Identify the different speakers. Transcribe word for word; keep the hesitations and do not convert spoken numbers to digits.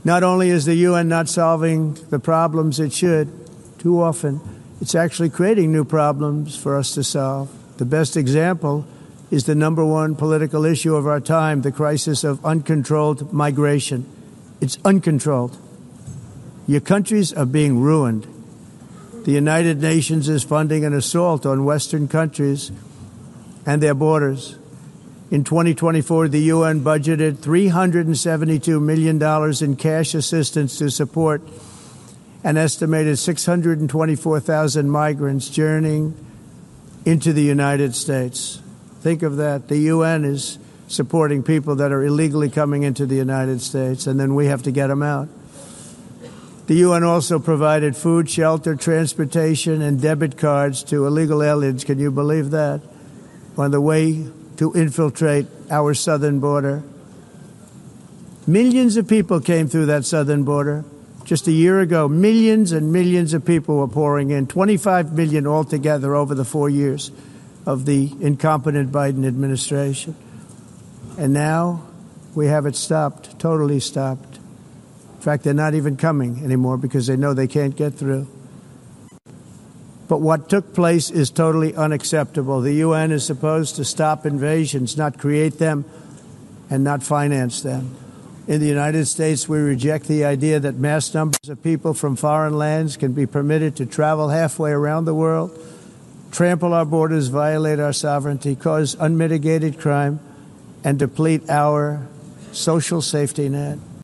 Speaker 1: Not only is the U N not solving the problems it should, too often, it's actually creating new problems for us to solve. The best example is the number one political issue of our time, the crisis of uncontrolled migration. It's uncontrolled. Your countries are being ruined. The United Nations is funding an assault on Western countries and their borders. In twenty twenty-four, the U N budgeted three hundred seventy-two million dollars in cash assistance to support an estimated six hundred twenty-four thousand migrants journeying into the United States. Think of that. The U N is supporting people that are illegally coming into the United States, and then we have to get them out. The U N also provided food, shelter, transportation, and debit cards to illegal aliens. Can you believe that? On the way to infiltrate our southern border. Millions of people came through that southern border. Just a year ago, millions and millions of people were pouring in, twenty-five million altogether over the four years of the incompetent Biden administration. And now we have it stopped, totally stopped. In fact, they're not even coming anymore because they know they can't get through. But what took place is totally unacceptable. The U N is supposed to stop invasions, not create them and not finance them. In the United States, we reject the idea that mass numbers of people from foreign lands can be permitted to travel halfway around the world, trample our borders, violate our sovereignty, cause unmitigated crime, and deplete our social safety net.